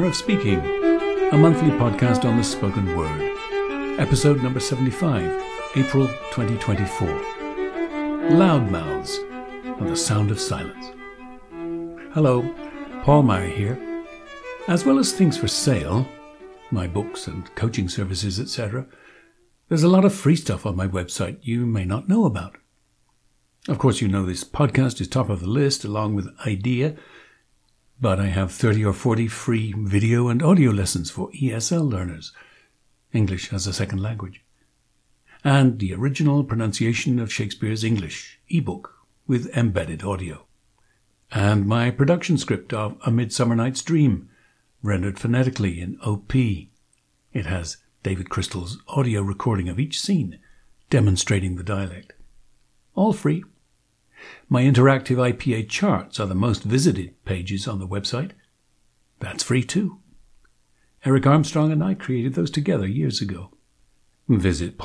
Manner of Speaking, a monthly podcast on the spoken word. Episode number 75, April 2024. Loudmouths and the Sound of Silence. Hello, Paul Meyer here. As well as things for sale, my books and coaching services, etc., there's a lot of free stuff on my website you may not know about. Of course, you know this podcast is top of the list along with IDEA, but I have 30 or 40 free video and audio lessons for ESL learners, English as a second language, and the original pronunciation of Shakespeare's English ebook with embedded audio, and my production script of A Midsummer Night's Dream, rendered phonetically in OP. It has David Crystal's audio recording of each scene, demonstrating the dialect. All free. My interactive IPA charts are the most visited pages on the website. That's free too. Eric Armstrong and I created those together years ago. Visit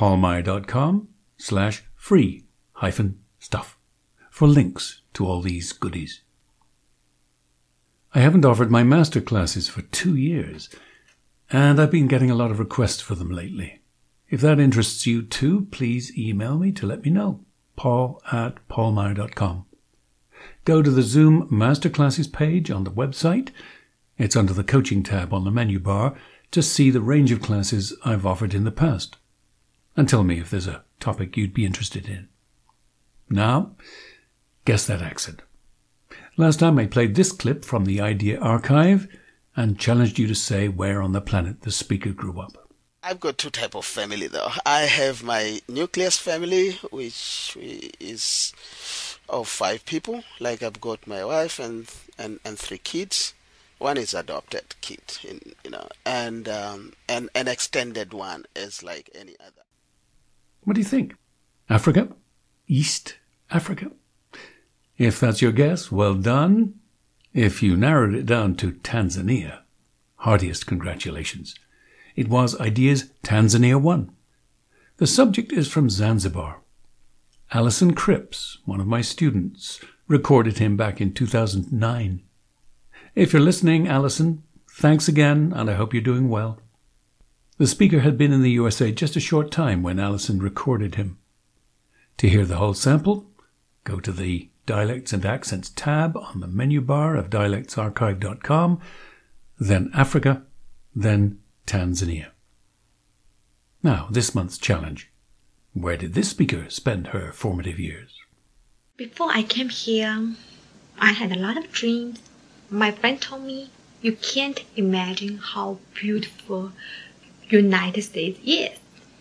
paulmeyer.com/free-stuff for links to all these goodies. I haven't offered my master classes for 2 years, and I've been getting a lot of requests for them lately. If that interests you too, please email me to let me know. paul@paulmeyer.com. Go to the Zoom Masterclasses page on the website. It's under the Coaching tab on the menu bar to see the range of classes I've offered in the past. And tell me if there's a topic you'd be interested in. Now, guess that accent. Last time I played this clip from the IDEA archive and challenged you to say where on the planet the speaker grew up. I've got two types of family though. I have my nucleus family, which is of 5 people. Like I've got my wife and 3 kids. One is adopted kid, and an extended one is like any other. What do you think? Africa? East Africa? If that's your guess, well done. If you narrowed it down to Tanzania, heartiest congratulations. It was IDEA's Tanzania 1. The subject is from Zanzibar. Alison Cripps, one of my students, recorded him back in 2009. If you're listening, Alison, thanks again, and I hope you're doing well. The speaker had been in the USA just a short time when Alison recorded him. To hear the whole sample, go to the Dialects and Accents tab on the menu bar of dialectsarchive.com, then Africa, then Tanzania. Now, this month's challenge. Where did this speaker spend her formative years? Before I came here, I had a lot of dreams. My friend told me, you can't imagine how beautiful United States is.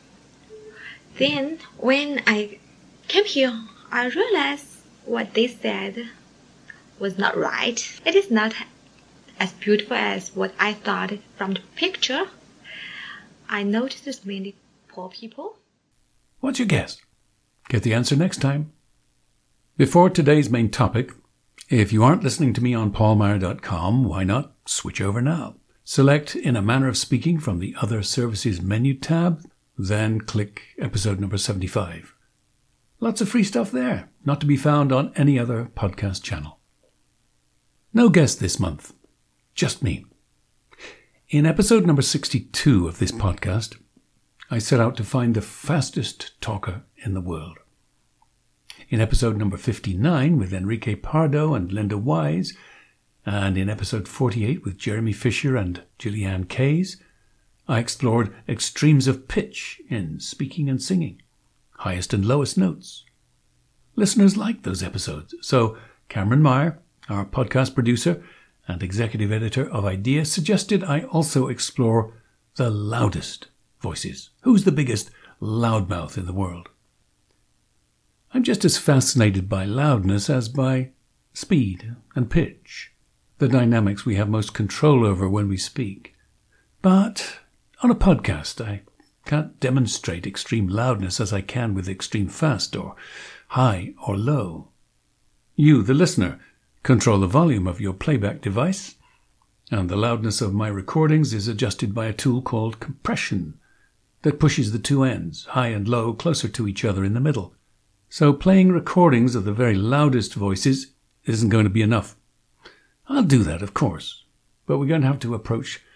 Then, when I came here, I realized what they said was not right. It is not as beautiful as what I thought from the picture. I noticed there's many poor people. What's your guess? Get the answer next time. Before today's main topic, if you aren't listening to me on paulmeyer.com, why not switch over now? Select In a Manner of Speaking from the Other Services menu tab, then click episode number 75. Lots of free stuff there, not to be found on any other podcast channel. No guest this month, just me. In episode number 62 of this podcast, I set out to find the fastest talker in the world. In episode number 59 with Enrique Pardo and Linda Wise, and in episode 48 with Jeremy Fisher and Gillian Kays, I explored extremes of pitch in speaking and singing, highest and lowest notes. Listeners liked those episodes, so Cameron Meyer, our podcast producer and executive editor of IDEA, suggested I also explore the loudest voices. Who's the biggest loudmouth in the world? I'm just as fascinated by loudness as by speed and pitch, the dynamics we have most control over when we speak. But on a podcast, I can't demonstrate extreme loudness as I can with extreme fast or high or low. You, the listener, control the volume of your playback device, and the loudness of my recordings is adjusted by a tool called compression that pushes the two ends, high and low, closer to each other in the middle. So playing recordings of the very loudest voices isn't going to be enough. I'll do that, of course, but we're going to have to approach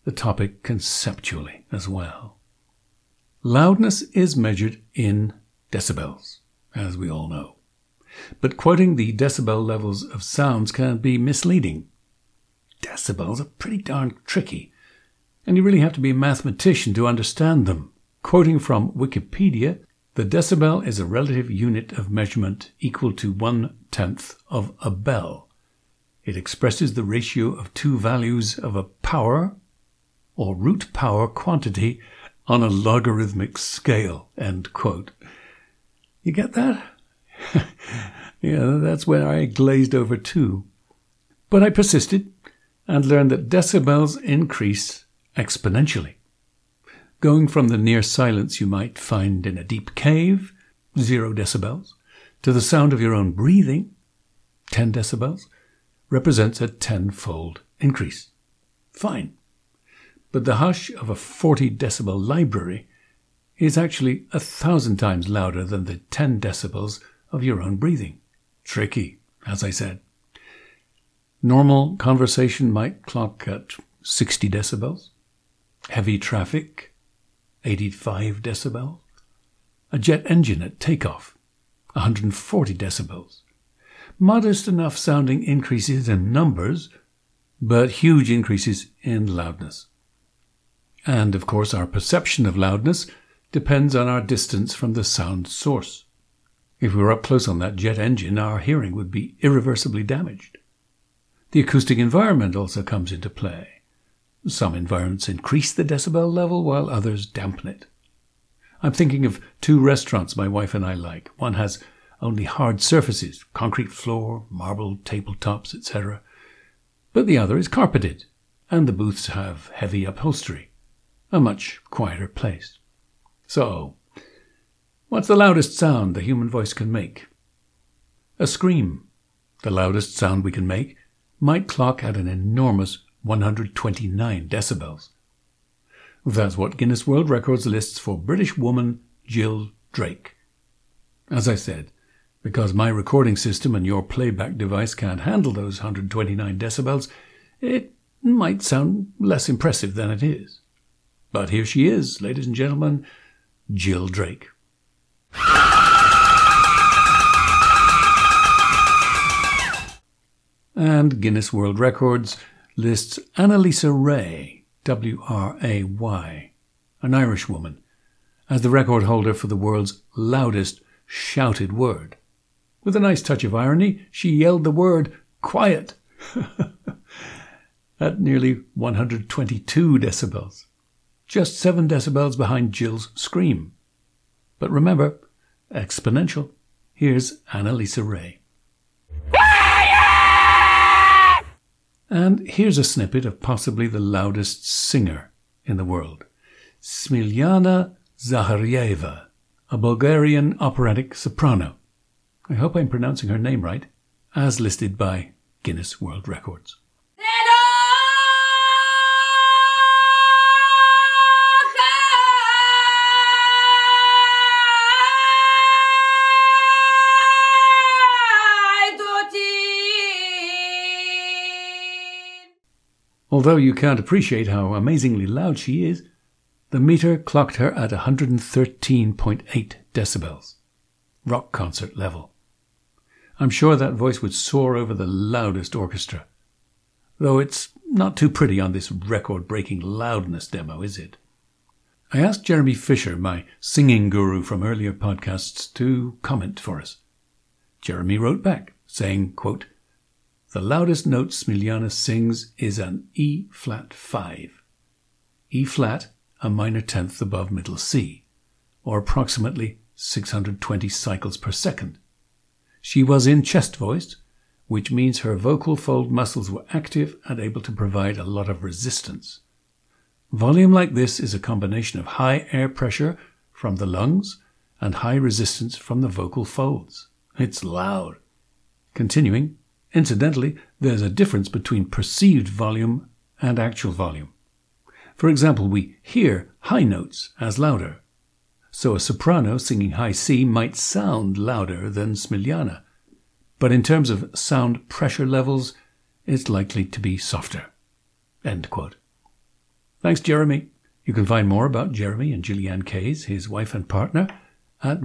the topic conceptually as well. Loudness is measured in decibels, as we all know. But quoting the decibel levels of sounds can be misleading. Decibels are pretty darn tricky, and you really have to be a mathematician to understand them. Quoting from Wikipedia, the decibel is a relative unit of measurement equal to 1/10 of a bell. It expresses the ratio of two values of a power or root power quantity on a logarithmic scale, end quote. You get that? Yeah, that's where I glazed over too. But I persisted and learned that decibels increase exponentially. Going from the near silence you might find in a deep cave, 0 decibels, to the sound of your own breathing, 10 decibels, represents a 10-fold increase. Fine. But the hush of a 40 decibel library is actually 1,000 times louder than the 10 decibels of your own breathing. Tricky, as I said. Normal conversation might clock at 60 decibels. Heavy traffic, 85 decibels. A jet engine at takeoff, 140 decibels. Modest enough sounding increases in numbers, but huge increases in loudness. And, of course, our perception of loudness depends on our distance from the sound source. If we were up close on that jet engine, our hearing would be irreversibly damaged. The acoustic environment also comes into play. Some environments increase the decibel level, while others dampen it. I'm thinking of 2 restaurants my wife and I like. One has only hard surfaces, concrete floor, marble tabletops, etc. But the other is carpeted, and the booths have heavy upholstery. A much quieter place. So, what's the loudest sound the human voice can make? A scream, the loudest sound we can make, might clock at an enormous 129 decibels. That's what Guinness World Records lists for British woman Jill Drake. As I said, because my recording system and your playback device can't handle those 129 decibels, it might sound less impressive than it is. But here she is, ladies and gentlemen, Jill Drake. And Guinness World Records lists Annalisa Ray, W-R-A-Y, an Irish woman, as the record holder for the world's loudest shouted word. With a nice touch of irony, she yelled the word quiet at nearly 122 decibels, just 7 decibels behind Jill's scream. But remember, exponential. Here's Annalisa Ray. And here's a snippet of possibly the loudest singer in the world, Smiljana Zaharieva, a Bulgarian operatic soprano. I hope I'm pronouncing her name right, as listed by Guinness World Records. Although you can't appreciate how amazingly loud she is, the meter clocked her at 113.8 decibels, rock concert level. I'm sure that voice would soar over the loudest orchestra, though it's not too pretty on this record-breaking loudness demo, is it? I asked Jeremy Fisher, my singing guru from earlier podcasts, to comment for us. Jeremy wrote back, saying, quote, "The loudest note Smiljana sings is an E-flat 5. E-flat, a minor tenth above middle C, or approximately 620 cycles per second. She was in chest voice, which means her vocal fold muscles were active and able to provide a lot of resistance. Volume like this is a combination of high air pressure from the lungs and high resistance from the vocal folds. It's loud." Continuing, incidentally, there's a difference between perceived volume and actual volume. For example, we hear high notes as louder, so a soprano singing high C might sound louder than Smiljana, but in terms of sound pressure levels, it's likely to be softer. End quote. Thanks, Jeremy. You can find more about Jeremy and Julianne Case, his wife and partner, at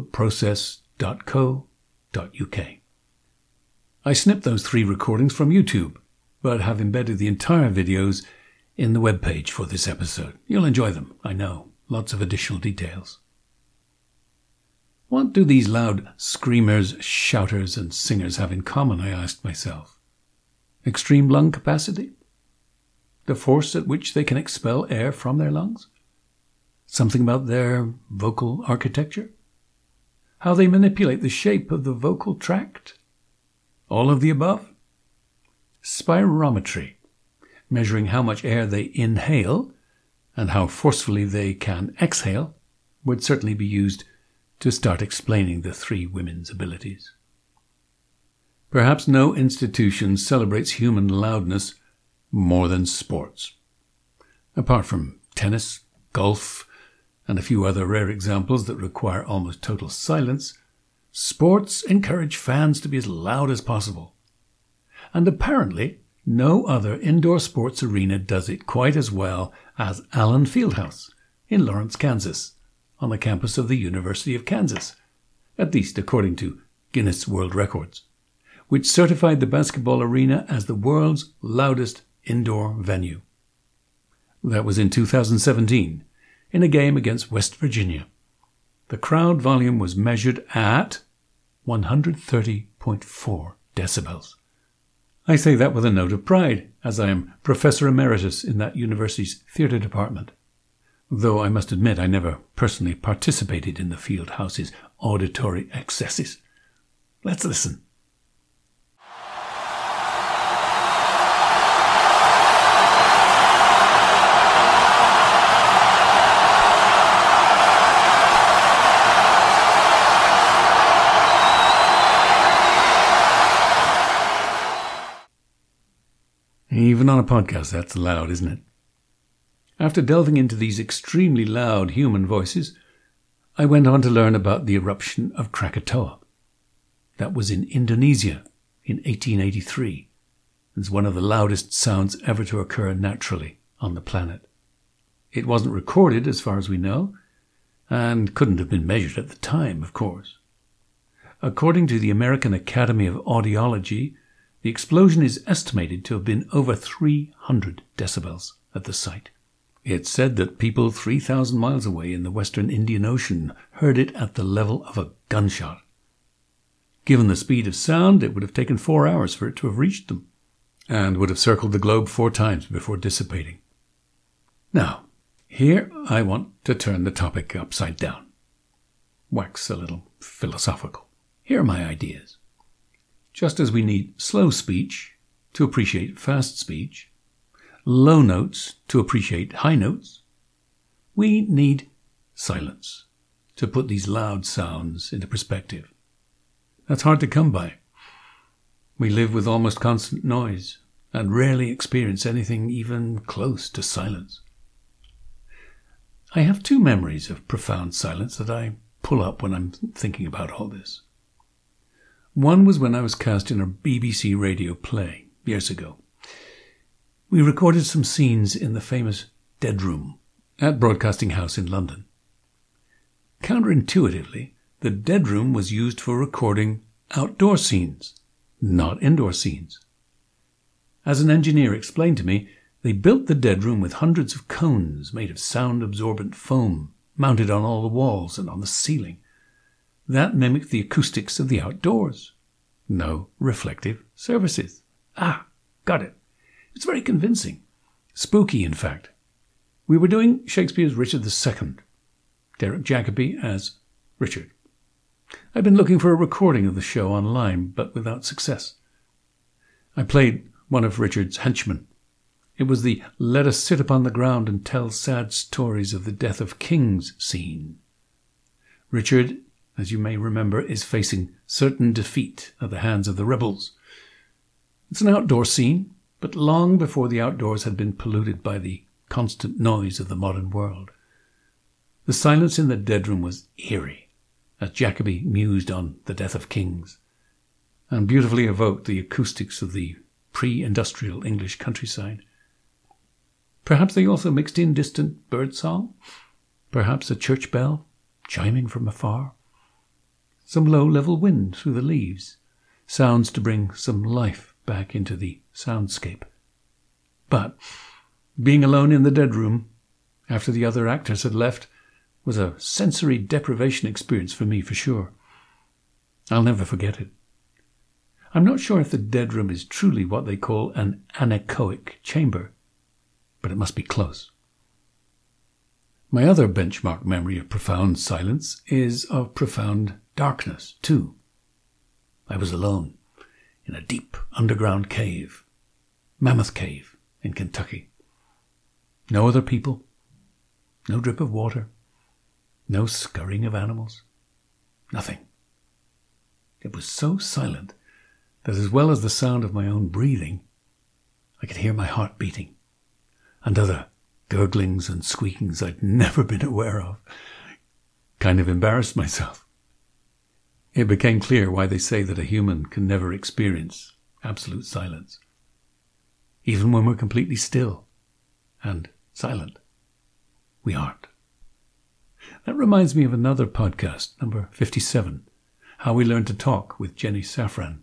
vocalprocess.co.uk. I snipped those 3 recordings from YouTube, but have embedded the entire videos in the webpage for this episode. You'll enjoy them, I know. Lots of additional details. What do these loud screamers, shouters, and singers have in common, I asked myself. Extreme lung capacity? The force at which they can expel air from their lungs? Something about their vocal architecture? How they manipulate the shape of the vocal tract? All of the above? Spirometry, measuring how much air they inhale and how forcefully they can exhale, would certainly be used to start explaining the 3 women's abilities. Perhaps no institution celebrates human loudness more than sports. Apart from tennis, golf, and a few other rare examples that require almost total silence, sports encourage fans to be as loud as possible. And apparently, no other indoor sports arena does it quite as well as Allen Fieldhouse in Lawrence, Kansas, on the campus of the University of Kansas, at least according to Guinness World Records, which certified the basketball arena as the world's loudest indoor venue. That was in 2017, in a game against West Virginia. The crowd volume was measured at 130.4 decibels. I say that with a note of pride, as I am Professor Emeritus in that university's theatre department, though I must admit I never personally participated in the field house's auditory excesses. Let's listen. Even on a podcast, that's loud, isn't it? After delving into these extremely loud human voices, I went on to learn about the eruption of Krakatoa. That was in Indonesia in 1883. It's one of the loudest sounds ever to occur naturally on the planet. It wasn't recorded, as far as we know, and couldn't have been measured at the time, of course. According to the American Academy of Audiology, the explosion is estimated to have been over 300 decibels at the site. It's said that people 3,000 miles away in the western Indian Ocean heard it at the level of a gunshot. Given the speed of sound, it would have taken 4 hours for it to have reached them, and would have circled the globe 4 times before dissipating. Now, here I want to turn the topic upside down. Wax a little philosophical. Here are my ideas. Just as we need slow speech to appreciate fast speech, low notes to appreciate high notes, we need silence to put these loud sounds into perspective. That's hard to come by. We live with almost constant noise and rarely experience anything even close to silence. I have 2 memories of profound silence that I pull up when I'm thinking about all this. One was when I was cast in a BBC radio play years ago. We recorded some scenes in the famous Dead Room at Broadcasting House in London. Counterintuitively, the Dead Room was used for recording outdoor scenes, not indoor scenes. As an engineer explained to me, they built the Dead Room with hundreds of cones made of sound-absorbent foam mounted on all the walls and on the ceiling. That mimicked the acoustics of the outdoors. No reflective surfaces. Got it. It's very convincing. Spooky, in fact. We were doing Shakespeare's Richard II. Derek Jacobi as Richard. I'd been looking for a recording of the show online, but without success. I played one of Richard's henchmen. It was the "let us sit upon the ground and tell sad stories of the death of kings" scene. Richard, as you may remember, is facing certain defeat at the hands of the rebels. It's an outdoor scene, but long before the outdoors had been polluted by the constant noise of the modern world. The silence in the Dead Room was eerie, as Jacobi mused on the death of kings, and beautifully evoked the acoustics of the pre-industrial English countryside. Perhaps they also mixed in distant bird song, perhaps a church bell chiming from afar, some low-level wind through the leaves, sounds to bring some life back into the soundscape. But being alone in the dead room after the other actors had left was a sensory deprivation experience for me, for sure. I'll never forget it. I'm not sure if the dead room is truly what they call an anechoic chamber, but it must be close. My other benchmark memory of profound silence is of profound darkness, too. I was alone in a deep underground cave, Mammoth Cave in Kentucky. No other people, no drip of water, no scurrying of animals, nothing. It was so silent that as well as the sound of my own breathing, I could hear my heart beating and other gurglings and squeakings I'd never been aware of. Kind of embarrassed myself. It became clear why they say that a human can never experience absolute silence, even when we're completely still and silent. We aren't. That reminds me of another podcast, number 57, How We Learned to Talk with Jenny Safran.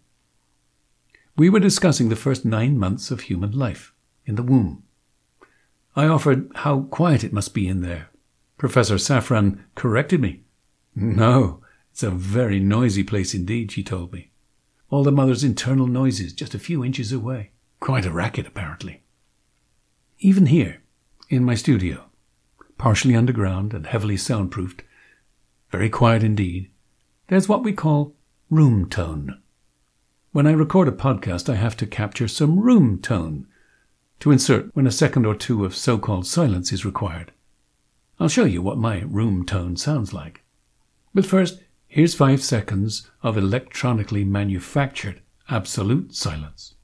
We were discussing the first 9 months of human life in the womb. I offered how quiet it must be in there. Professor Safran corrected me. No, it's a very noisy place indeed, she told me. All the mother's internal noises just a few inches away. Quite a racket, apparently. Even here, in my studio, partially underground and heavily soundproofed, very quiet indeed, there's what we call room tone. When I record a podcast, I have to capture some room tone to insert when a second or two of so-called silence is required. I'll show you what my room tone sounds like. But first, here's 5 seconds of electronically manufactured absolute silence.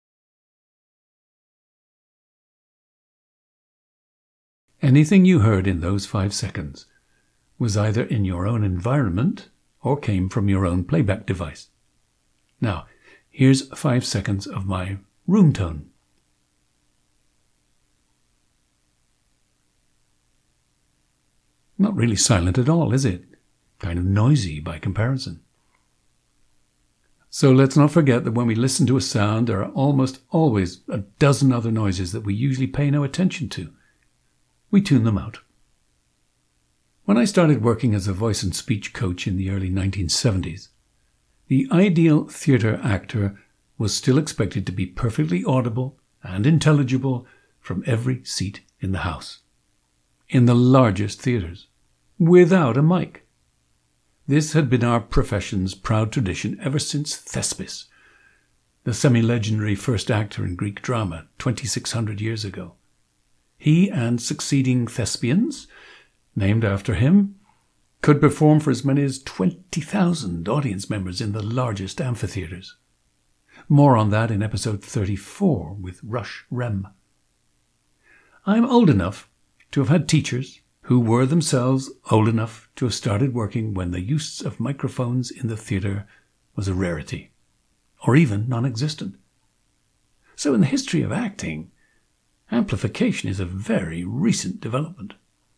Anything you heard in those 5 seconds was either in your own environment or came from your own playback device. Now, here's 5 seconds of my room tone. Not really silent at all, is it? Kind of noisy by comparison. So let's not forget that when we listen to a sound, there are almost always a dozen other noises that we usually pay no attention to. We tune them out. When I started working as a voice and speech coach in the early 1970s, the ideal theatre actor was still expected to be perfectly audible and intelligible from every seat in the house, in the largest theatres, without a mic. This had been our profession's proud tradition ever since Thespis, the semi-legendary first actor in Greek drama 2,600 years ago. He and succeeding thespians, named after him, could perform for as many as 20,000 audience members in the largest amphitheatres. More on that in episode 34 with Rush Rem. I'm old enough to have had teachers who were themselves old enough to have started working when the use of microphones in the theatre was a rarity, or even non-existent. So in the history of acting, amplification is a very recent development.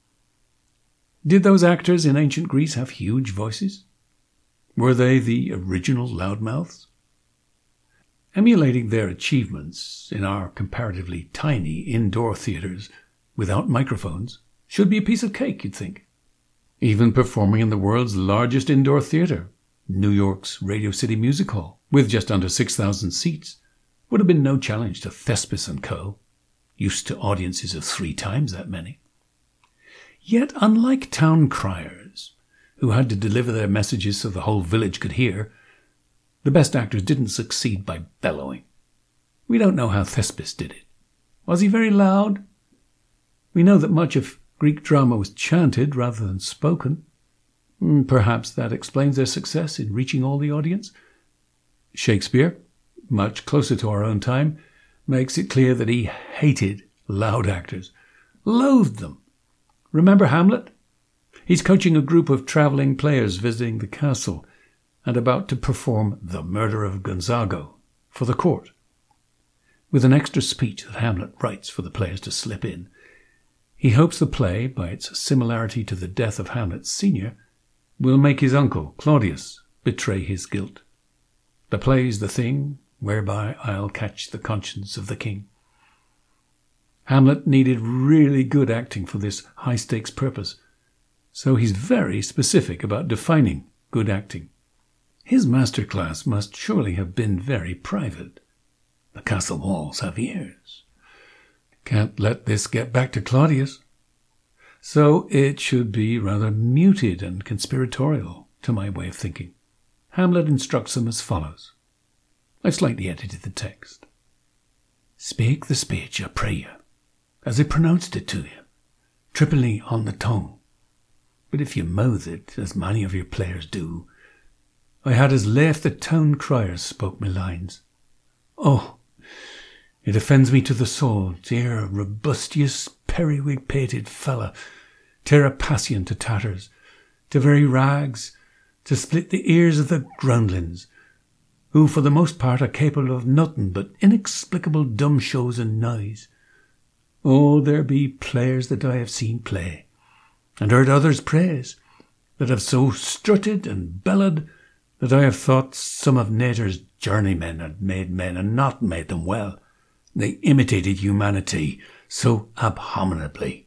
Did those actors in ancient Greece have huge voices? Were they the original loudmouths? Emulating their achievements in our comparatively tiny indoor theatres without microphones should be a piece of cake, you'd think. Even performing in the world's largest indoor theatre, New York's Radio City Music Hall, with just under 6,000 seats, would have been no challenge to Thespis and Co., used to audiences of 3 times that many. Yet, unlike town criers, who had to deliver their messages so the whole village could hear, the best actors didn't succeed by bellowing. We don't know how Thespis did it. Was he very loud? We know that much of Greek drama was chanted rather than spoken. Perhaps that explains their success in reaching all the audience. Shakespeare, much closer to our own time, makes it clear that he hated loud actors, loathed them. Remember Hamlet? He's coaching a group of travelling players visiting the castle and about to perform The Murder of Gonzago for the court. with an extra speech that Hamlet writes for the players to slip in. He hopes the play, by its similarity to the death of Hamlet Sr., will make his uncle, Claudius, betray his guilt. The play's the thing whereby I'll catch the conscience of the king. Hamlet needed really good acting for this high-stakes purpose, so he's very specific about defining good acting. His masterclass must surely have been very private. The castle walls have ears. Can't let this get back to Claudius. So it should be rather muted and conspiratorial, to my way of thinking. Hamlet instructs them as follows. I've slightly edited the text. Speak the speech, I pray you, as I pronounced it to you, triply on the tongue. But if you mouth it, as many of your players do, I had as lief the town criers spoke my lines. Oh, it offends me to the soul, dear robustious periwig-pated fella, tear a passion to tatters, to very rags, to split the ears of the groundlings, who for the most part are capable of nothing but inexplicable dumb shows and noise. Oh, there be players that I have seen play, and heard others praise, that have so strutted and bellowed that I have thought some of nature's journeymen had made men and not made them well. They imitated humanity so abominably.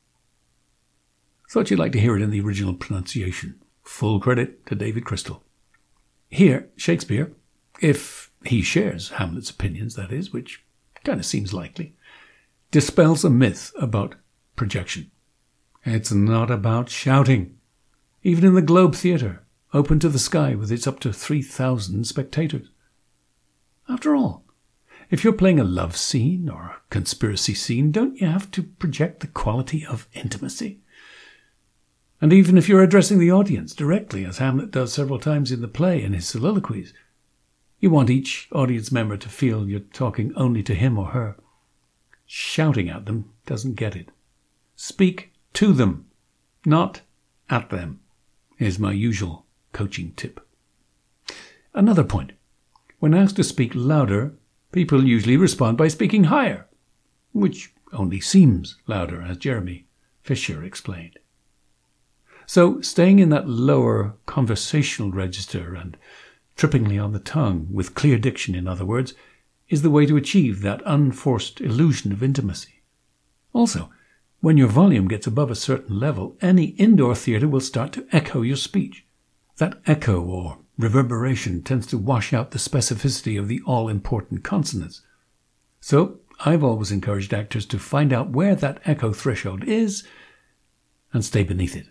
Thought you'd like to hear it in the original pronunciation. Full credit to David Crystal. Here, Shakespeare, if he shares Hamlet's opinions, that is, which kind of seems likely, dispels a myth about projection. It's not about shouting. Even in the Globe Theatre, open to the sky with its up to 3,000 spectators. After all, if you're playing a love scene or a conspiracy scene, don't you have to project the quality of intimacy? And even if you're addressing the audience directly, as Hamlet does several times in the play in his soliloquies, you want each audience member to feel you're talking only to him or her. Shouting at them doesn't get it. Speak to them, not at them, is my usual coaching tip. Another point. When asked to speak louder, people usually respond by speaking higher, which only seems louder, as Jeremy Fisher explained. So staying in that lower conversational register and trippingly on the tongue, with clear diction in other words, is the way to achieve that unforced illusion of intimacy. Also, when your volume gets above a certain level, any indoor theatre will start to echo your speech. That echo or reverberation tends to wash out the specificity of the all-important consonants. So I've always encouraged actors to find out where that echo threshold is and stay beneath it.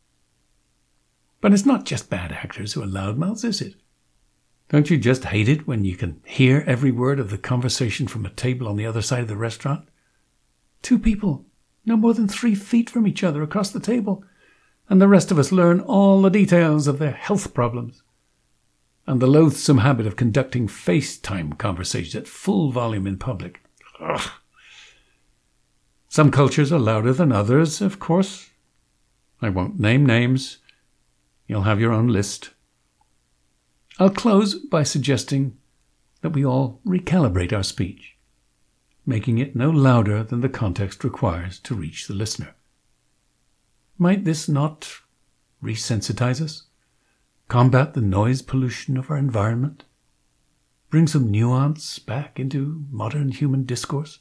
But it's not just bad actors who are loudmouths, is it? Don't you just hate it when you can hear every word of the conversation from a table on the other side of the restaurant? Two people, no more than 3 feet from each other across the table, and the rest of us learn all the details of their health problems. And the loathsome habit of conducting FaceTime conversations at full volume in public. Ugh. Some cultures are louder than others, of course. I won't name names. You'll have your own list. I'll close by suggesting that we all recalibrate our speech, making it no louder than the context requires to reach the listener. Might this not resensitize us, combat the noise pollution of our environment, bring some nuance back into modern human discourse?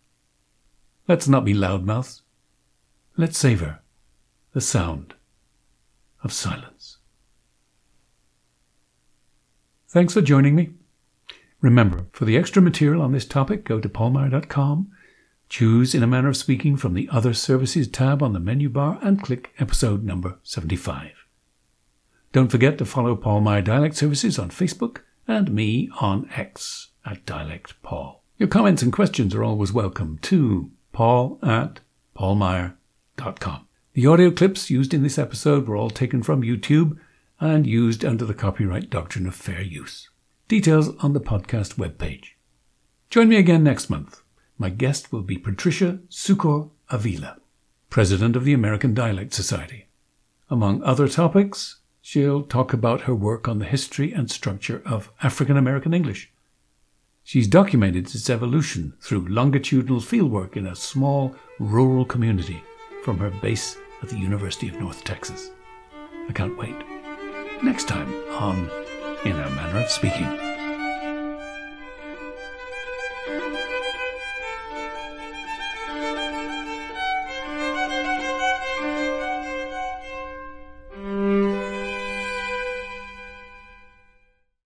Let's not be loudmouths. Let's savor the sound of silence. Thanks for joining me. Remember, for the extra material on this topic, go to paulmeyer.com, choose In a Manner of Speaking from the Other Services tab on the menu bar, and click episode number 75. Don't forget to follow Paul Meyer Dialect Services on Facebook and me on X @DialectPaul. Your comments and questions are always welcome to paul@paulmeyer.com. The audio clips used in this episode were all taken from YouTube and used under the copyright doctrine of fair use. Details on the podcast webpage. Join me again next month. My guest will be Patricia Sucor Avila, President of the American Dialect Society. Among other topics, she'll talk about her work on the history and structure of African American English. She's documented its evolution through longitudinal fieldwork in a small rural community from her base at the University of North Texas. I can't wait. Next time on In a Manner of Speaking.